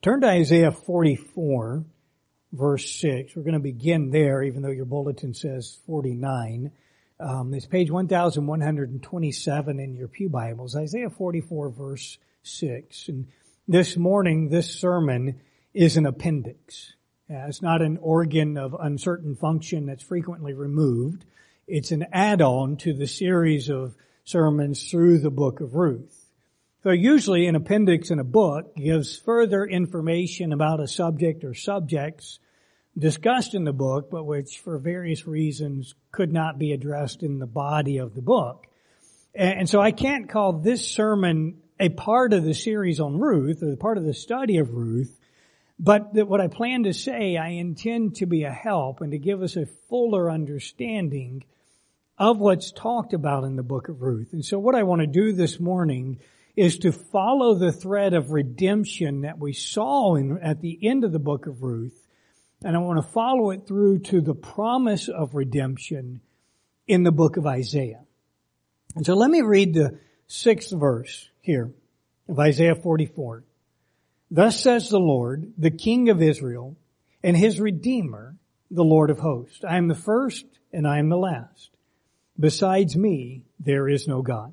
Turn to Isaiah 44, verse 6. We're going to begin there, even though your bulletin says 49. It's page 1127 in your pew Bibles. Isaiah 44, verse 6. And this morning, this sermon is an appendix. It's not an organ of uncertain function that's frequently removed. It's an add-on to the series of sermons through the book of Ruth. So usually an appendix in a book gives further information about a subject or subjects discussed in the book, but which for various reasons could not be addressed in the body of the book. And so I can't call this sermon a part of the series on Ruth or part of the study of Ruth, but that what I plan to say, I intend to be a help and to give us a fuller understanding of what's talked about in the book of Ruth. And so what I want to do this morning is to follow the thread of redemption that we saw at the end of the book of Ruth. And I want to follow it through to the promise of redemption in the book of Isaiah. And so let me read the 6th verse here of Isaiah 44. Thus says the Lord, the King of Israel, and his Redeemer, the Lord of hosts. I am the first and I am the last. Besides me, there is no God.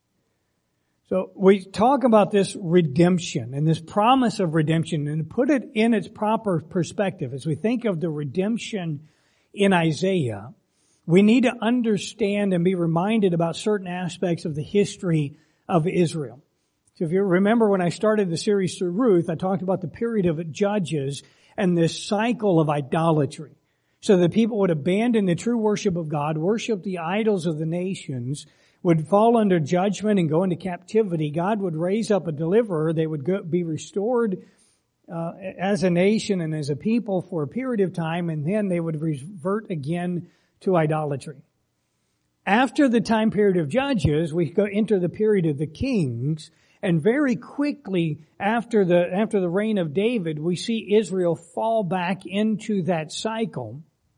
So we talk about this redemption and this promise of redemption and put it in its proper perspective. As we think of the redemption in Isaiah, we need to understand and be reminded about certain aspects of the history of Israel. So if you remember when I started the series through Ruth, I talked about the period of Judges and this cycle of idolatry. So that people would abandon the true worship of God, worship the idols of the nations, would fall under judgment and go into captivity. God would raise up a deliverer. They would be restored as a nation and as a people for a period of time, and then they would revert again to idolatry. After the time period of Judges, we go enter the period of the kings, and very quickly after the reign of David, we see Israel fall back into that cycle.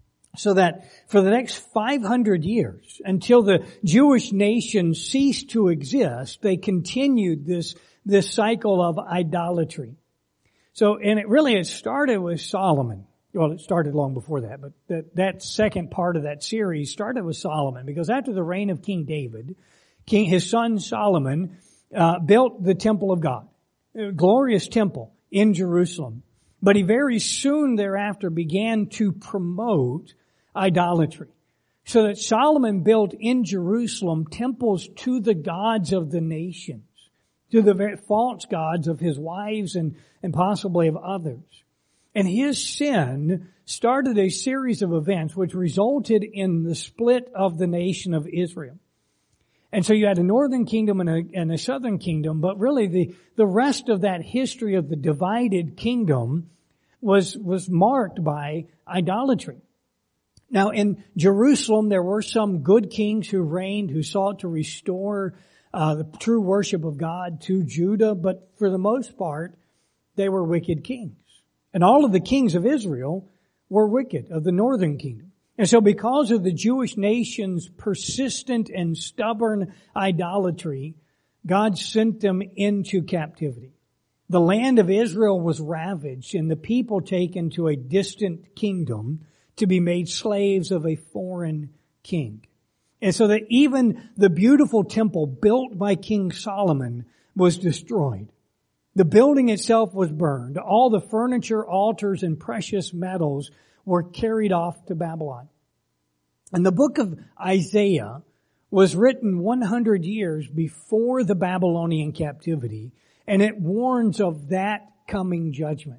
So that for the next 500 years, until the Jewish nation ceased to exist, they continued this cycle of idolatry. So, and it started with Solomon. Well, it started long before that, but that second part of that series started with Solomon, because after the reign of King David, his son Solomon built the temple of God, a glorious temple in Jerusalem. But he very soon thereafter began to promote idolatry. So that Solomon built in Jerusalem temples to the gods of the nations, to the false gods of his wives and possibly of others. And his sin started a series of events which resulted in the split of the nation of Israel. And so you had a northern kingdom and a southern kingdom, but really the rest of that history of the divided kingdom was marked by idolatry. Now, in Jerusalem, there were some good kings who reigned, who sought to restore the true worship of God to Judah, but for the most part, they were wicked kings. And all of the kings of Israel were wicked, of the northern kingdom. And so because of the Jewish nation's persistent and stubborn idolatry, God sent them into captivity. The land of Israel was ravaged and the people taken to a distant kingdom to be made slaves of a foreign king. And so that even the beautiful temple built by King Solomon was destroyed. The building itself was burned. All the furniture, altars, and precious metals were carried off to Babylon. And the book of Isaiah was written 100 years before the Babylonian captivity, and it warns of that coming judgment.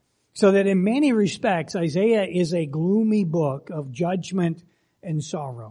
So that in many respects, Isaiah is a gloomy book of judgment and sorrow.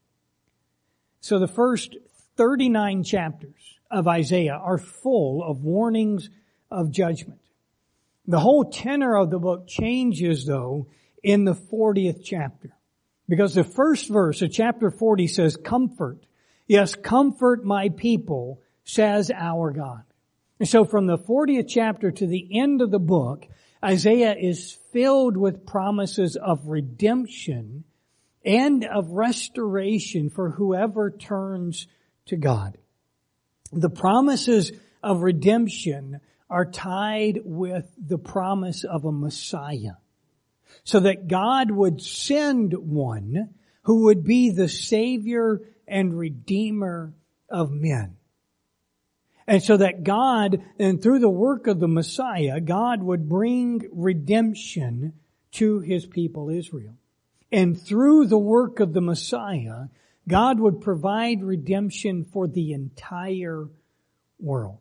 So the first 39 chapters of Isaiah are full of warnings of judgment. The whole tenor of the book changes, though, in the 40th chapter. Because the first verse of chapter 40 says, "Comfort, yes, comfort my people, says our God." And so from the 40th chapter to the end of the book, Isaiah is filled with promises of redemption and of restoration for whoever turns to God. The promises of redemption are tied with the promise of a Messiah. So that God would send one who would be the Savior and Redeemer of men. And so that God, and through the work of the Messiah, God would bring redemption to His people Israel. And through the work of the Messiah, God would provide redemption for the entire world.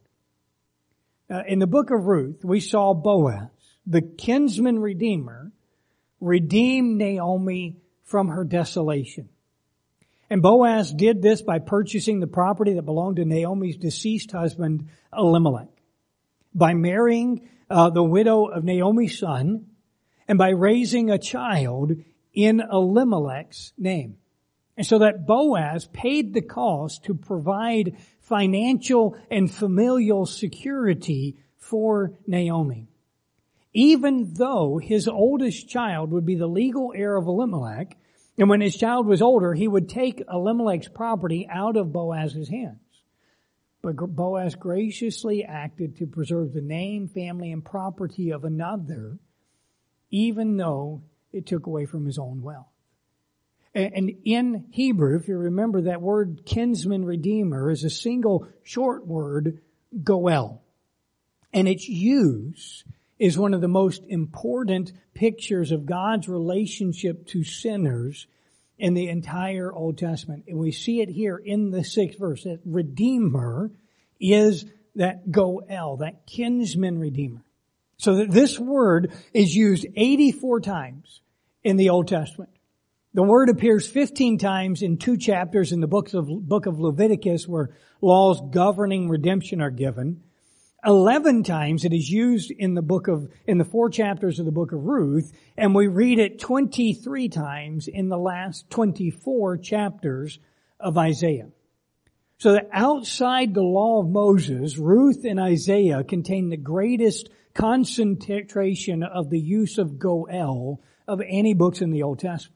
In the book of Ruth, we saw Boaz, the kinsman redeemer, redeem Naomi from her desolation. And Boaz did this by purchasing the property that belonged to Naomi's deceased husband, Elimelech, by marrying the widow of Naomi's son, and by raising a child in Elimelech's name. And so that Boaz paid the cost to provide financial and familial security for Naomi. Even though his oldest child would be the legal heir of Elimelech, and when his child was older, he would take Elimelech's property out of Boaz's hands. But Boaz graciously acted to preserve the name, family, and property of another, even though it took away from his own wealth. And in Hebrew, if you remember, that word kinsman redeemer is a single short word, goel. And its use is one of the most important pictures of God's relationship to sinners in the entire Old Testament. And we see it here in the 6th verse. That redeemer is that goel, that kinsman redeemer. So that this word is used 84 times in the Old Testament. The word appears 15 times in 2 chapters in the book of Leviticus, where laws governing redemption are given. 11 times it is used in the 4 chapters of the book of Ruth, and we read it 23 times in the last 24 chapters of Isaiah. So that outside the law of Moses, Ruth and Isaiah contain the greatest concentration of the use of goel of any books in the Old Testament.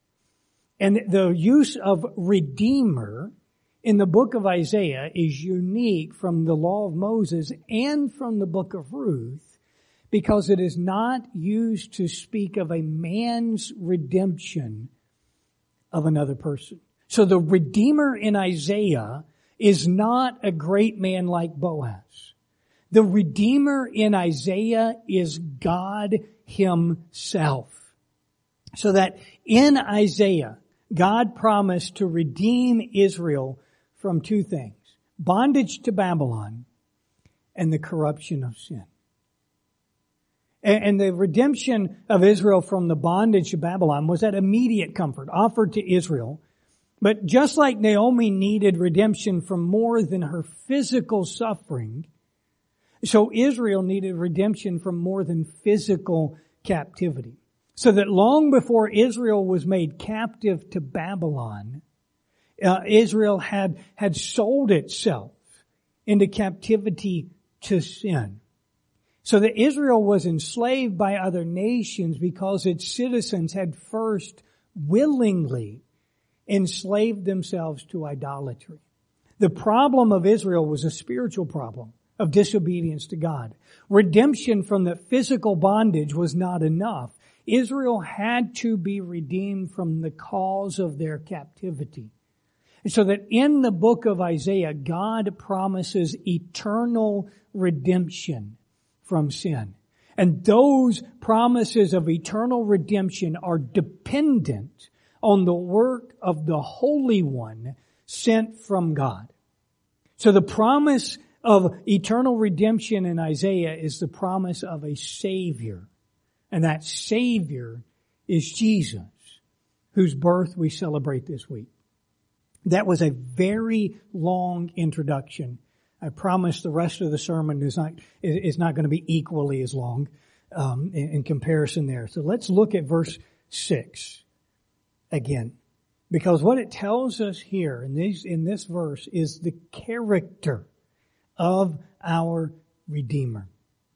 And the use of redeemer in the book of Isaiah is unique from the law of Moses and from the book of Ruth, because it is not used to speak of a man's redemption of another person. So the redeemer in Isaiah is not a great man like Boaz. The redeemer in Isaiah is God Himself. So that in Isaiah, God promised to redeem Israel from 2 things: bondage to Babylon and the corruption of sin. And the redemption of Israel from the bondage of Babylon was that immediate comfort offered to Israel. But just like Naomi needed redemption from more than her physical suffering, so Israel needed redemption from more than physical captivity. So that long before Israel was made captive to Babylon, Israel had sold itself into captivity to sin. So that Israel was enslaved by other nations because its citizens had first willingly enslaved themselves to idolatry. The problem of Israel was a spiritual problem of disobedience to God. Redemption from the physical bondage was not enough. Israel had to be redeemed from the cause of their captivity. And so that in the book of Isaiah, God promises eternal redemption from sin. And those promises of eternal redemption are dependent on the work of the Holy One sent from God. So the promise of eternal redemption in Isaiah is the promise of a Savior. And that Savior is Jesus, whose birth we celebrate this week. That was a very long introduction. I promise the rest of the sermon is not going to be equally as long in comparison there. So let's look at verse 6 again. Because what it tells us here in this verse is the character of our Redeemer.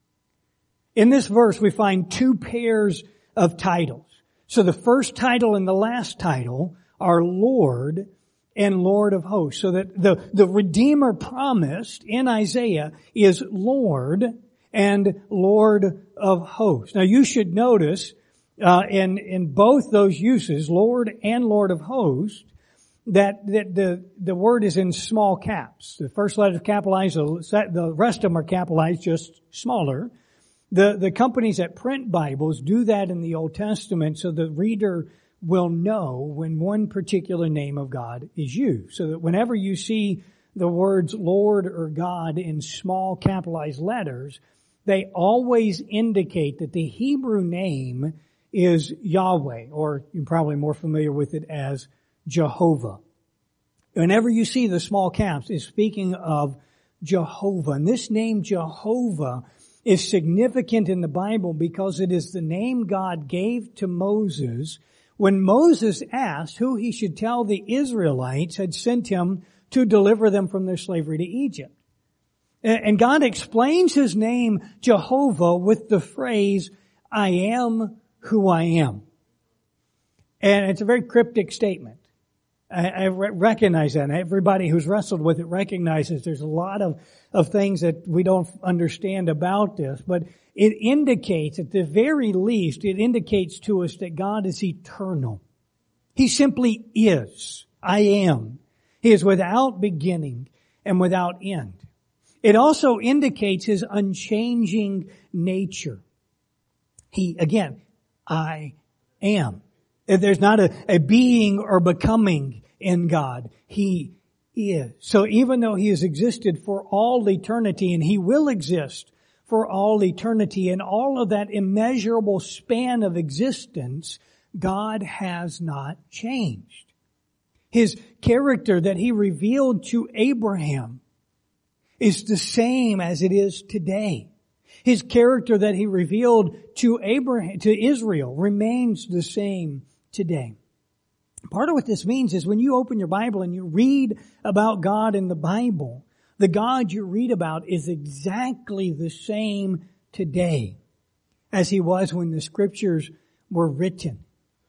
In this verse, we find 2 pairs of titles. So the first title and the last title are Lord and Lord of hosts. So that the Redeemer promised in Isaiah is Lord, and Lord of hosts. Now you should notice in both those uses, Lord and Lord of hosts, that the word is in small caps. The first letter is capitalized, the rest of them are capitalized, just smaller. The companies that print Bibles do that in the Old Testament so the reader will know when one particular name of God is used. So that whenever you see the words Lord or God in small capitalized letters, they always indicate that the Hebrew name is Yahweh, or you're probably more familiar with it as Jehovah. Whenever you see the small caps, it's speaking of Jehovah. And this name Jehovah is significant in the Bible because it is the name God gave to Moses when Moses asked who he should tell the Israelites had sent him to deliver them from their slavery to Egypt. And God explains His name Jehovah with the phrase, I am who I am. And it's a very cryptic statement. I recognize that. And everybody who's wrestled with it recognizes there's a lot of things that we don't understand about this. But it indicates, at the very least, it indicates to us that God is eternal. He simply is. I am. He is without beginning and without end. It also indicates His unchanging nature. Again, I am. There's not a being or becoming in God. He is. So even though He has existed for all eternity, and He will exist for all eternity, and all of that immeasurable span of existence, God has not changed. His character that He revealed to Abraham is the same as it is today. His character that He revealed to Israel remains the same today. Part of what this means is when you open your Bible and you read about God in the Bible, the God you read about is exactly the same today as He was when the Scriptures were written.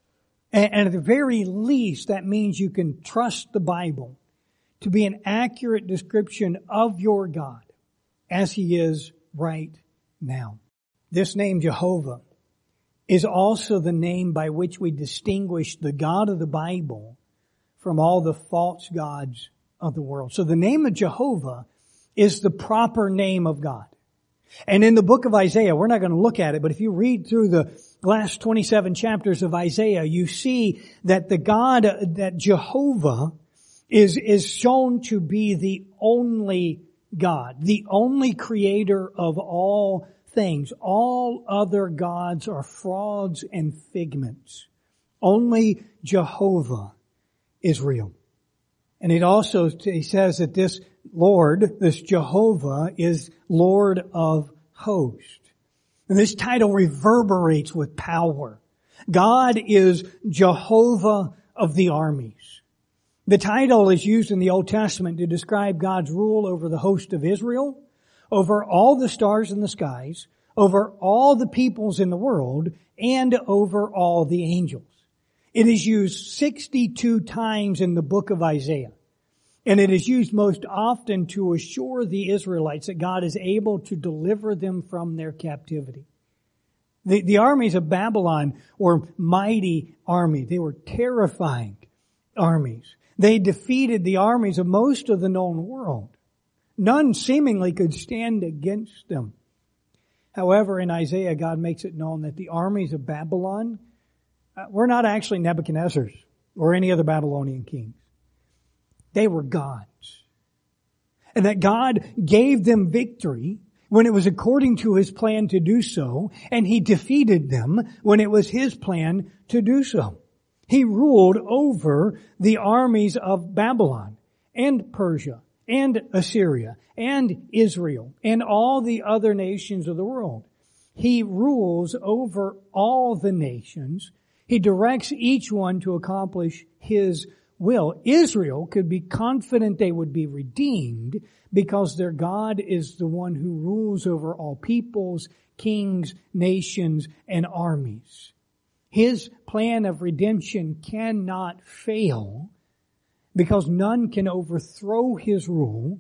And at the very least, that means you can trust the Bible to be an accurate description of your God as He is right now. This name Jehovah is also the name by which we distinguish the God of the Bible from all the false gods of the world. So the name of Jehovah is the proper name of God. And in the book of Isaiah, we're not going to look at it, but if you read through the last 27 chapters of Isaiah, you see that the God, that Jehovah is shown to be the only God, the only creator of all things. All other gods are frauds and figments. Only Jehovah is real. And he says that this Lord, this Jehovah, is Lord of hosts. And this title reverberates with power. God is Jehovah of the armies. The title is used in the Old Testament to describe God's rule over the host of Israel, over all the stars in the skies, over all the peoples in the world, and over all the angels. It is used 62 times in the book of Isaiah. And it is used most often to assure the Israelites that God is able to deliver them from their captivity. The armies of Babylon were mighty armies. They were terrifying armies. They defeated the armies of most of the known world. None seemingly could stand against them. However, in Isaiah, God makes it known that the armies of Babylon were not actually Nebuchadnezzar's or any other Babylonian kings. They were God's. And that God gave them victory when it was according to His plan to do so, and He defeated them when it was His plan to do so. He ruled over the armies of Babylon and Persia and Assyria and Israel and all the other nations of the world. He rules over all the nations. He directs each one to accomplish His will. Israel could be confident they would be redeemed because their God is the one who rules over all peoples, kings, nations, and armies. His plan of redemption cannot fail because none can overthrow His rule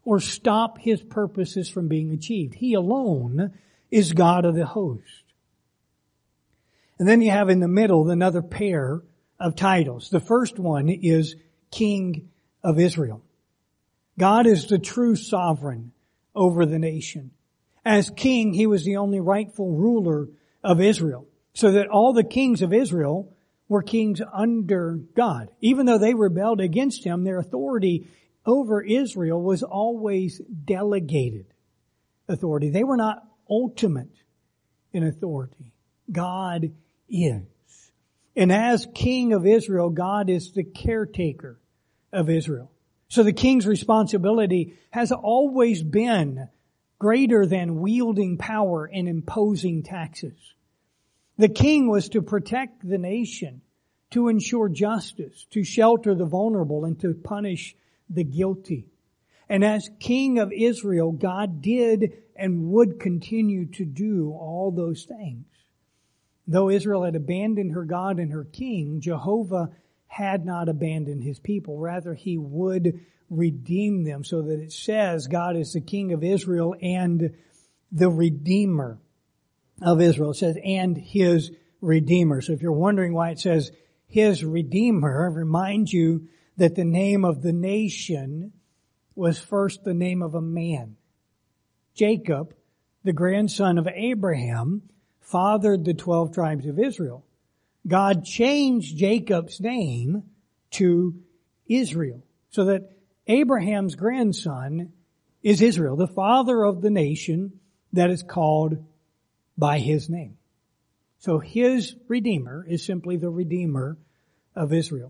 or stop His purposes from being achieved. He alone is God of the host. And then you have in the middle another pair of titles. The first one is King of Israel. God is the true sovereign over the nation. As king, He was the only rightful ruler of Israel, so that all the kings of Israel were kings under God. Even though they rebelled against Him, their authority over Israel was always delegated authority. They were not ultimate in authority. God is. And as King of Israel, God is the caretaker of Israel. So the king's responsibility has always been greater than wielding power and imposing taxes. The king was to protect the nation, to ensure justice, to shelter the vulnerable, and to punish the guilty. And as King of Israel, God did and would continue to do all those things. Though Israel had abandoned her God and her king, Jehovah had not abandoned His people. Rather, He would redeem them, so that it says God is the King of Israel and the Redeemer of Israel. It says, and His Redeemer. So if you're wondering why it says His Redeemer, I remind you that the name of the nation was first the name of a man. Jacob, the grandson of Abraham, fathered the 12 tribes of Israel. God changed Jacob's name to Israel, so that Abraham's grandson is Israel, the father of the nation that is called by his name. So His Redeemer is simply the Redeemer of Israel.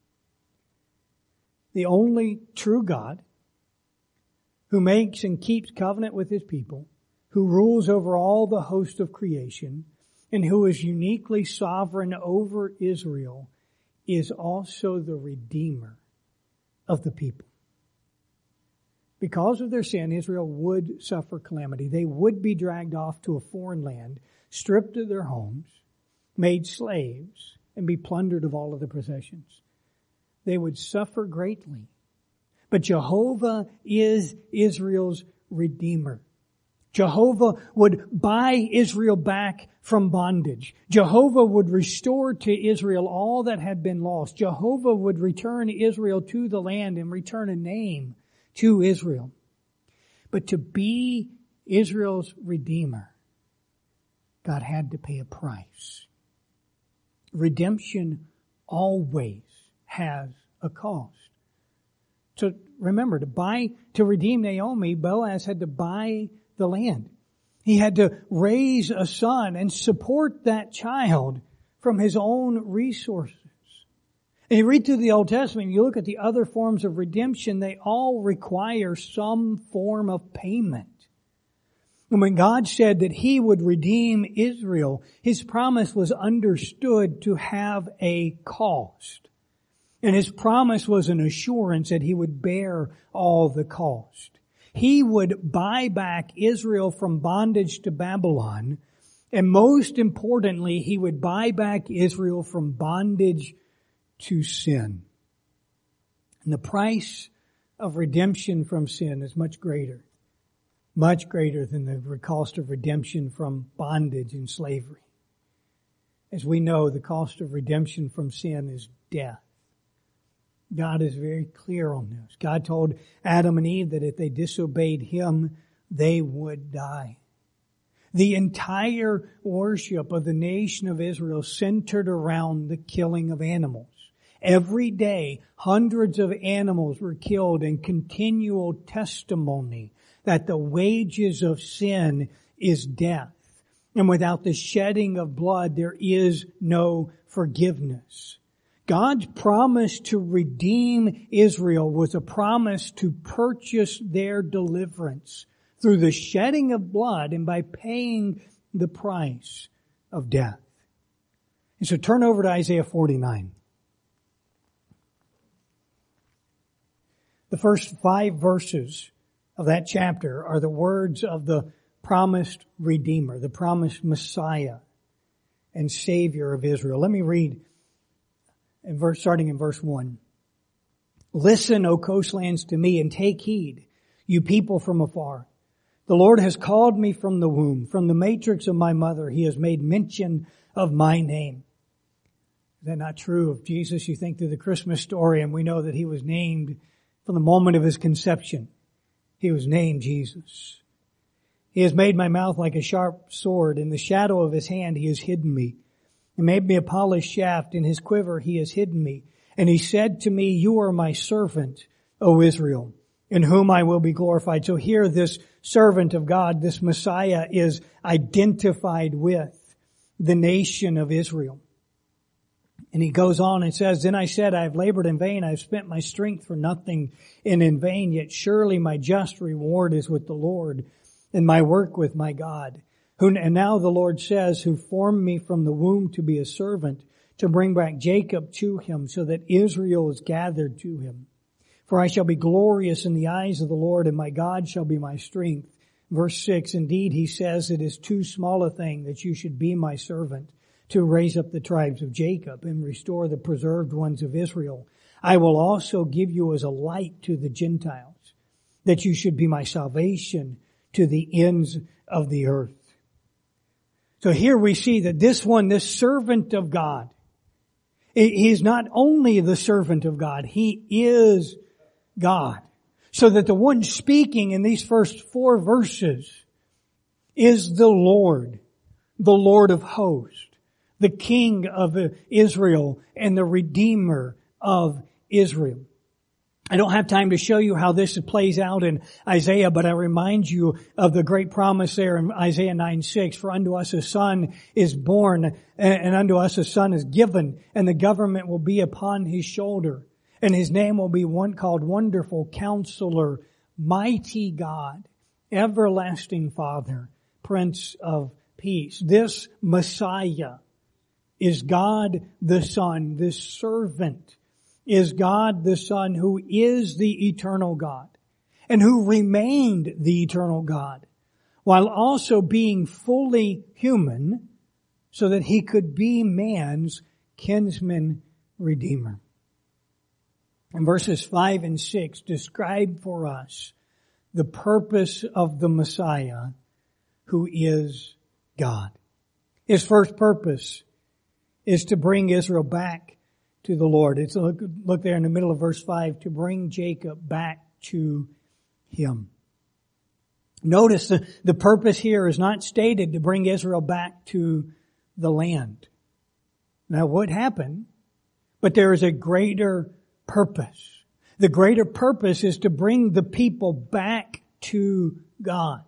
The only true God who makes and keeps covenant with His people, who rules over all the host of creation, and who is uniquely sovereign over Israel, is also the Redeemer of the people. Because of their sin, Israel would suffer calamity. They would be dragged off to a foreign land, stripped of their homes, made slaves, and be plundered of all of their possessions. They would suffer greatly. But Jehovah is Israel's Redeemer. Jehovah would buy Israel back from bondage. Jehovah would restore to Israel all that had been lost. Jehovah would return Israel to the land and return a name to Israel. But to be Israel's Redeemer, God had to pay a price. Redemption always has a cost. So remember, to redeem Naomi, Boaz had to buy the land. He had to raise a son and support that child from his own resources. And you read through the Old Testament, you look at the other forms of redemption, they all require some form of payment. And when God said that He would redeem Israel, His promise was understood to have a cost. And His promise was an assurance that He would bear all the cost. He would buy back Israel from bondage to Babylon, and most importantly, He would buy back Israel from bondage to sin. And the price of redemption from sin is much greater than the cost of redemption from bondage and slavery. As we know, the cost of redemption from sin is death. God is very clear on this. God told Adam and Eve that if they disobeyed Him, they would die. The entire worship of the nation of Israel centered around the killing of animals. Every day, hundreds of animals were killed in continual testimony that the wages of sin is death. And without the shedding of blood, there is no forgiveness. God's promise to redeem Israel was a promise to purchase their deliverance through the shedding of blood and by paying the price of death. And so turn over to Isaiah 49. The first 5 verses of that chapter are the words of the promised Redeemer, the promised Messiah and Savior of Israel. Let me read starting in verse 1. Listen, O coastlands, to me, and take heed, you people from afar. The Lord has called me from the womb, from the matrix of my mother. He has made mention of my name. Is that not true of Jesus? You think through the Christmas story, and we know that He was named from the moment of His conception. He was named Jesus. He has made my mouth like a sharp sword. In the shadow of His hand He has hidden me. He made me a polished shaft. In His quiver He has hidden me. And He said to me, you are my servant, O Israel, in whom I will be glorified. So here this servant of God, this Messiah, is identified with the nation of Israel. And he goes on and says, then I said, I have labored in vain. I have spent my strength for nothing and in vain. Yet surely my just reward is with the Lord and my work with my God. And now the Lord says, who formed me from the womb to be a servant, to bring back Jacob to Him, so that Israel is gathered to Him. For I shall be glorious in the eyes of the Lord, and my God shall be my strength. Verse 6, indeed, He says, it is too small a thing that you should be my servant, to raise up the tribes of Jacob and restore the preserved ones of Israel. I will also give you as a light to the Gentiles, that you should be my salvation to the ends of the earth. So here we see that this servant of God, He's not only the servant of God, He is God. So that the one speaking in these first 4 verses is the Lord of hosts, the King of Israel, and the Redeemer of Israel. I don't have time to show you how this plays out in Isaiah, but I remind you of the great promise there in Isaiah 9:6. For unto us a son is born, and unto us a son is given, and the government will be upon His shoulder. And His name will be one called Wonderful Counselor, Mighty God, Everlasting Father, Prince of Peace. This Messiah is God the Son. This servant is God the Son, who is the eternal God and who remained the eternal God while also being fully human so that He could be man's kinsman redeemer. And verses 5 and 6 describe for us the purpose of the Messiah, who is God. His first purpose is to bring Israel back to the Lord. It's look there in the middle of verse 5, to bring Jacob back to Him. Notice the purpose here is not stated to bring Israel back to the land. Now what happened? But there is a greater purpose. The greater purpose is to bring the people back to God.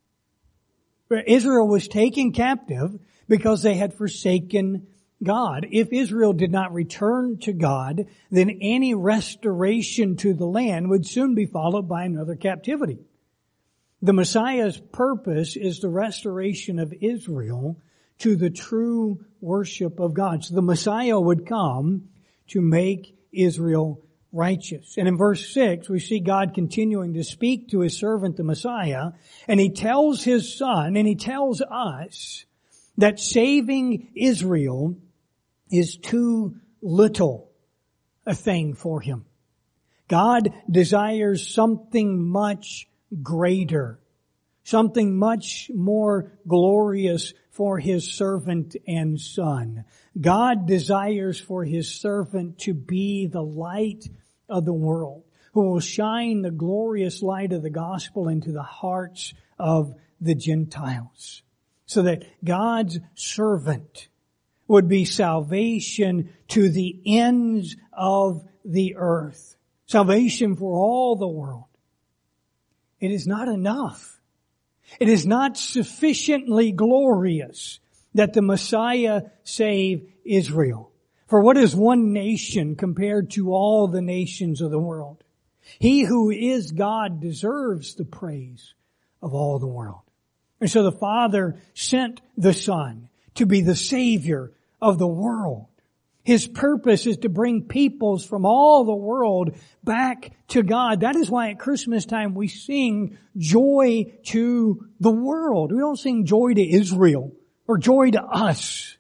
Israel was taken captive because they had forsaken God. If Israel did not return to God, then any restoration to the land would soon be followed by another captivity. The Messiah's purpose is the restoration of Israel to the true worship of God. So the Messiah would come to make Israel righteous. And in verse 6, we see God continuing to speak to His servant, the Messiah, and He tells His Son, and He tells us that saving Israel is too little a thing for Him. God desires something much greater, something much more glorious for His servant and Son. God desires for His servant to be the light of the world, who will shine the glorious light of the gospel into the hearts of the Gentiles, so that God's servant would be salvation to the ends of the earth. Salvation for all the world. It is not enough. It is not sufficiently glorious that the Messiah save Israel. For what is one nation compared to all the nations of the world? He who is God deserves the praise of all the world. And so the Father sent the Son to be the Savior of the world. His purpose is to bring peoples from all the world back to God. That is why at Christmas time we sing joy to the world. We don't sing joy to Israel or joy to us.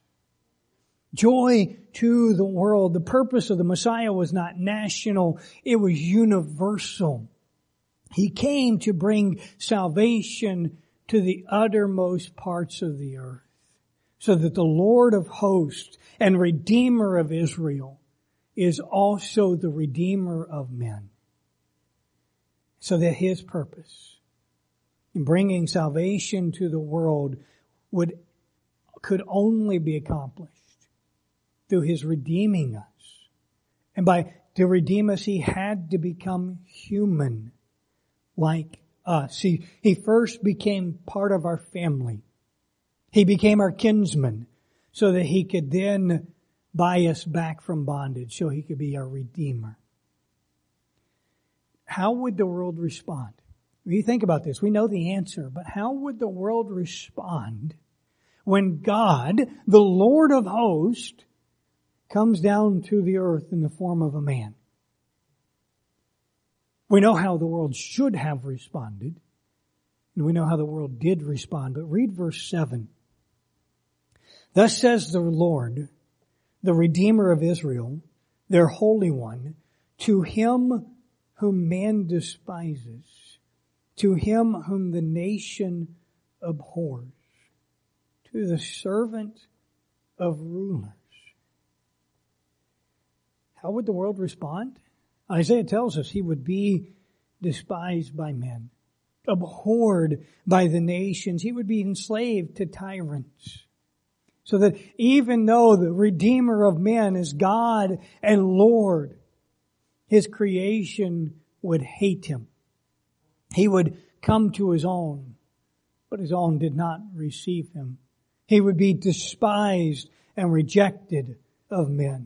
Joy to the world. The purpose of the Messiah was not national, it was universal. He came to bring salvation to the uttermost parts of the earth, so that the Lord of hosts and Redeemer of Israel is also the Redeemer of men. So that His purpose in bringing salvation to the world could only be accomplished through His redeeming us. And to redeem us, He had to become human like us. He first became part of our family. He became our kinsman so that He could then buy us back from bondage, so He could be our Redeemer. How would the world respond? When you think about this, we know the answer, but how would the world respond when God, the Lord of hosts, comes down to the earth in the form of a man? We know how the world should have responded, and we know how the world did respond, but read verse 7. Thus says the Lord, the Redeemer of Israel, their Holy One, to Him whom man despises, to him whom the nation abhors, to the servant of rulers. How would the world respond? Isaiah tells us He would be despised by men, abhorred by the nations. He would be enslaved to tyrants. So that even though the Redeemer of men is God and Lord, His creation would hate Him. He would come to His own, but His own did not receive Him. He would be despised and rejected of men.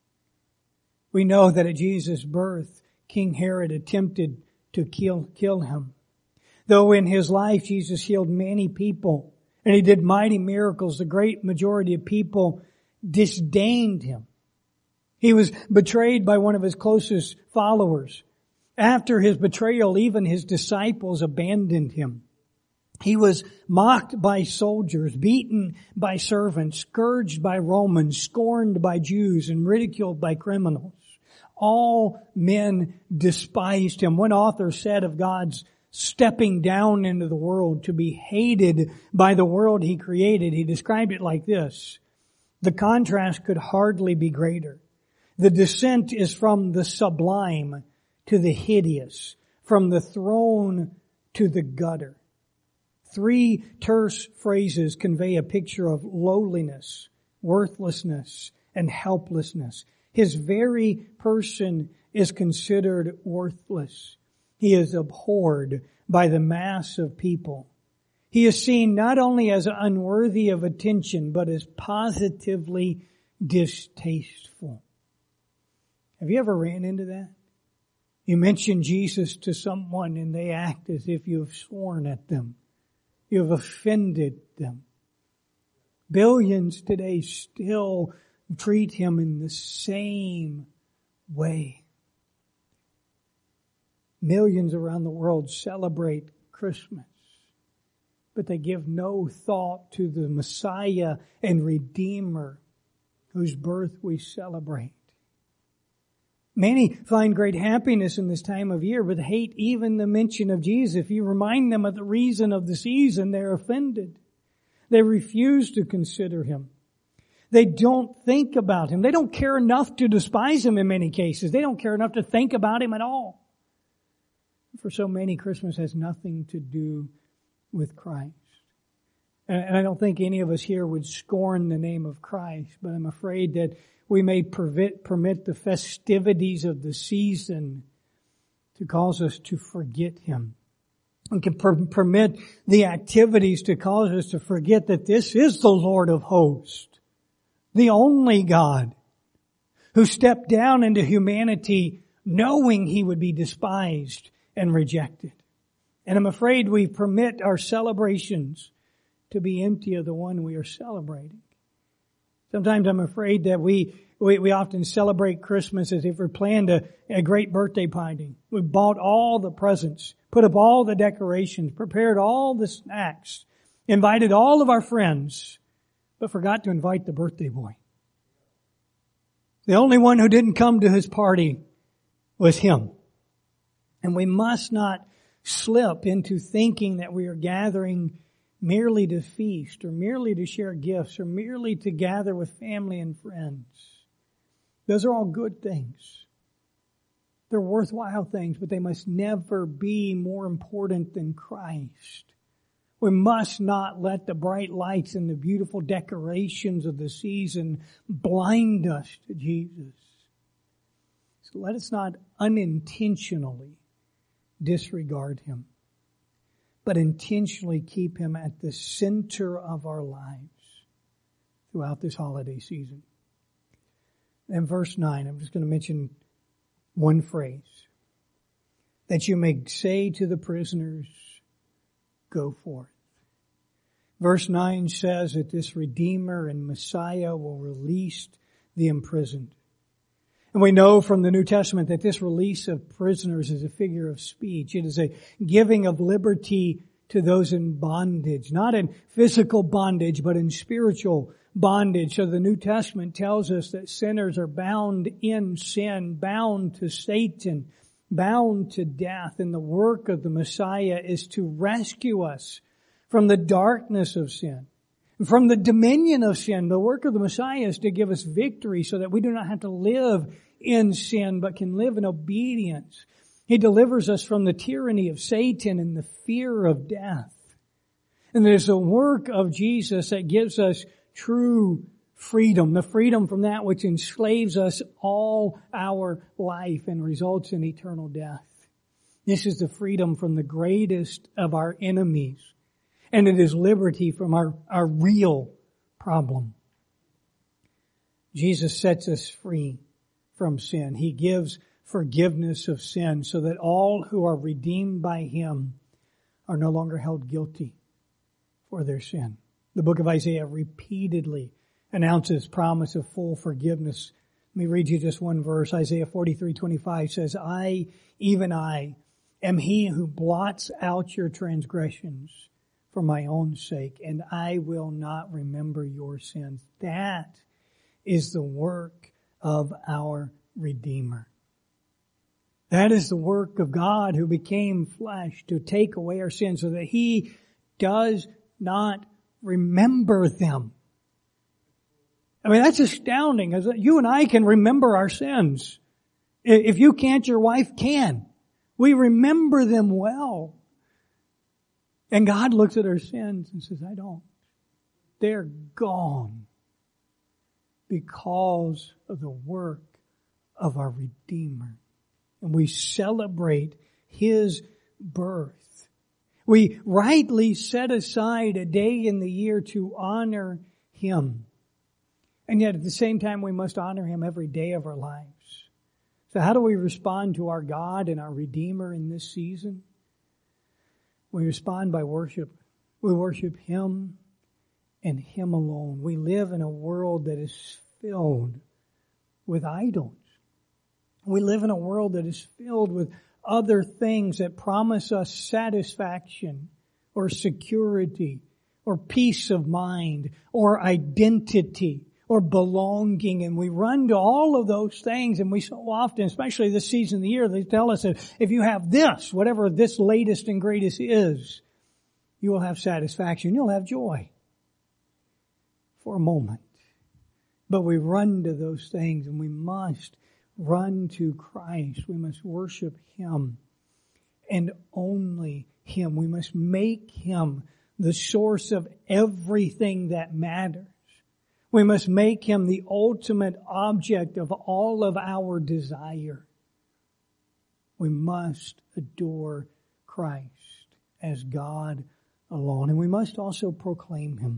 We know that at Jesus' birth, King Herod attempted to kill Him. Though in His life Jesus healed many people and He did mighty miracles, the great majority of people disdained Him. He was betrayed by one of His closest followers. After His betrayal, even His disciples abandoned Him. He was mocked by soldiers, beaten by servants, scourged by Romans, scorned by Jews, and ridiculed by criminals. All men despised Him. One author said of God's stepping down into the world to be hated by the world He created, he described it like this: the contrast could hardly be greater. The descent is from the sublime to the hideous, from the throne to the gutter. 3 terse phrases convey a picture of lowliness, worthlessness, and helplessness. His very person is considered worthless. He is abhorred by the mass of people. He is seen not only as unworthy of attention, but as positively distasteful. Have you ever ran into that? You mention Jesus to someone and they act as if you have sworn at them. You have offended them. Billions today still treat Him in the same way. Millions around the world celebrate Christmas, but they give no thought to the Messiah and Redeemer whose birth we celebrate. Many find great happiness in this time of year, but hate even the mention of Jesus. If you remind them of the reason of the season, they're offended. They refuse to consider Him. They don't think about Him. They don't care enough to despise Him in many cases. They don't care enough to think about Him at all. For so many, Christmas has nothing to do with Christ. And I don't think any of us here would scorn the name of Christ, but I'm afraid that we may permit the festivities of the season to cause us to forget Him. We can permit the activities to cause us to forget that this is the Lord of hosts, the only God, who stepped down into humanity knowing He would be despised and rejected. And I'm afraid we permit our celebrations to be empty of the one we are celebrating. Sometimes I'm afraid that we often celebrate Christmas as if we're planned a great birthday party. We bought all the presents, put up all the decorations, prepared all the snacks, invited all of our friends, but forgot to invite the birthday boy. The only one who didn't come to his party was him. And we must not slip into thinking that we are gathering merely to feast or merely to share gifts or merely to gather with family and friends. Those are all good things. They're worthwhile things, but they must never be more important than Christ. We must not let the bright lights and the beautiful decorations of the season blind us to Jesus. So let us not unintentionally disregard Him, but intentionally keep Him at the center of our lives throughout this holiday season. And verse 9, I'm just going to mention one phrase. That you may say to the prisoners, go forth. Verse 9 says that this Redeemer and Messiah will release the imprisoned. And we know from the New Testament that this release of prisoners is a figure of speech. It is a giving of liberty to those in bondage, not in physical bondage, but in spiritual bondage. So the New Testament tells us that sinners are bound in sin, bound to Satan, bound to death. And the work of the Messiah is to rescue us from the darkness of sin, from the dominion of sin. The work of the Messiah is to give us victory so that we do not have to live in sin, but can live in obedience. He delivers us from the tyranny of Satan and the fear of death. And there's the work of Jesus that gives us true freedom, the freedom from that which enslaves us all our life and results in eternal death. This is the freedom from the greatest of our enemies. And it is liberty from our real problem. Jesus sets us free from sin. He gives forgiveness of sin so that all who are redeemed by Him are no longer held guilty for their sin. The book of Isaiah repeatedly announces promise of full forgiveness. Let me read you just one verse. Isaiah 43:25 says, I, even I, am He who blots out your transgressions for my own sake, and I will not remember your sins. That is the work of our Redeemer. That is the work of God who became flesh to take away our sins so that He does not remember them. I mean, that's astounding. You and I can remember our sins. If you can't, your wife can. We remember them well. And God looks at our sins and says, I don't. They're gone because of the work of our Redeemer. And we celebrate His birth. We rightly set aside a day in the year to honor Him. And yet at the same time, we must honor Him every day of our lives. So how do we respond to our God and our Redeemer in this season? We respond by worship. We worship Him and Him alone. We live in a world that is filled with idols. We live in a world that is filled with other things that promise us satisfaction or security or peace of mind or identity or belonging. And we run to all of those things, and we so often, especially this season of the year, they tell us that if you have this, whatever this latest and greatest is, you will have satisfaction. You'll have joy for a moment. But we run to those things, and we must run to Christ. We must worship Him and only Him. We must make Him the source of everything that matters. We must make Him the ultimate object of all of our desire. We must adore Christ as God alone. And we must also proclaim Him.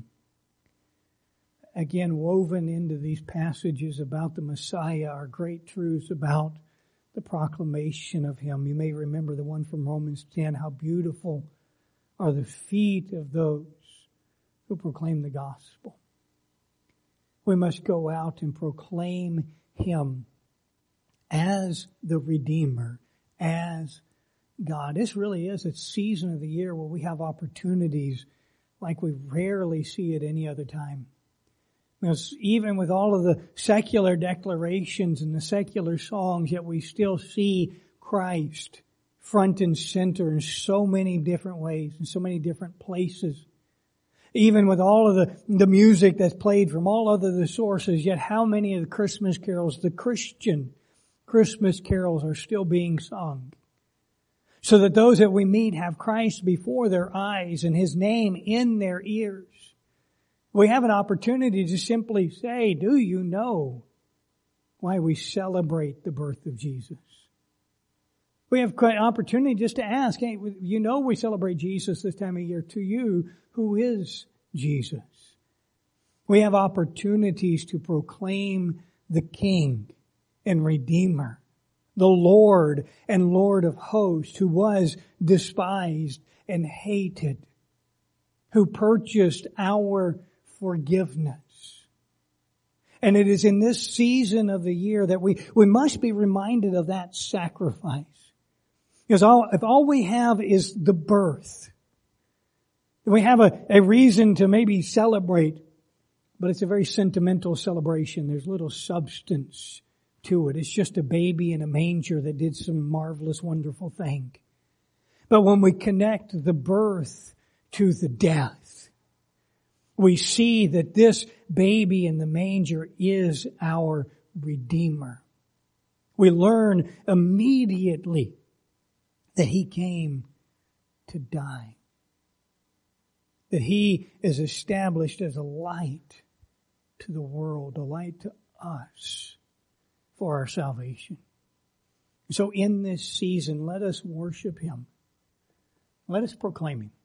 Again, woven into these passages about the Messiah are great truths about the proclamation of Him. You may remember the one from Romans 10, how beautiful are the feet of those who proclaim the gospel. We must go out and proclaim Him as the Redeemer, as God. This really is a season of the year where we have opportunities like we rarely see at any other time. Because even with all of the secular declarations and the secular songs, yet we still see Christ front and center in so many different ways, in so many different places. Even with all of the music that's played from all other the sources, yet how many of the Christmas carols, the Christian Christmas carols, are still being sung? So that those that we meet have Christ before their eyes and His name in their ears. We have an opportunity to simply say, do you know why we celebrate the birth of Jesus? We have an opportunity just to ask, hey, you know we celebrate Jesus this time of year. To you, who is Jesus? We have opportunities to proclaim the King and Redeemer, the Lord and Lord of hosts, who was despised and hated, who purchased our forgiveness. And it is in this season of the year that we must be reminded of that sacrifice. Because if all we have is the birth, we have a reason to maybe celebrate, but it's a very sentimental celebration. There's little substance to it. It's just a baby in a manger that did some marvelous, wonderful thing. But when we connect the birth to the death, we see that this baby in the manger is our Redeemer. We learn immediately that He came to die. That He is established as a light to the world, a light to us for our salvation. So in this season, let us worship Him. Let us proclaim Him.